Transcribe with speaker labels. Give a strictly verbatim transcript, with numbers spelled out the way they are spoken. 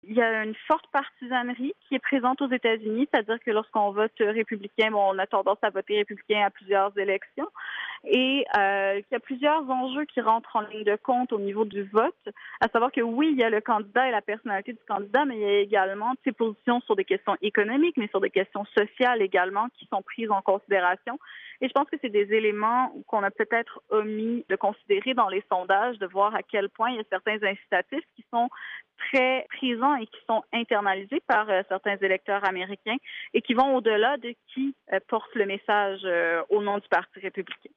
Speaker 1: il y a une forte partisanerie qui est présente aux États-Unis, c'est-à-dire que lorsqu'on vote républicain, bon, on a tendance à voter républicain à plusieurs élections. Et euh, il y a plusieurs enjeux qui rentrent en ligne de compte au niveau du vote, à savoir que oui, il y a le candidat et la personnalité du candidat, mais il y a également ses positions sur des questions économiques, mais sur des questions sociales également qui sont prises en considération. Et je pense que c'est des éléments qu'on a peut-être omis de considérer dans les sondages, de voir à quel point il y a certains incitatifs qui sont très présents et qui sont internalisés par euh, certains électeurs américains et qui vont au-delà de qui euh, porte le message euh, au nom du Parti républicain.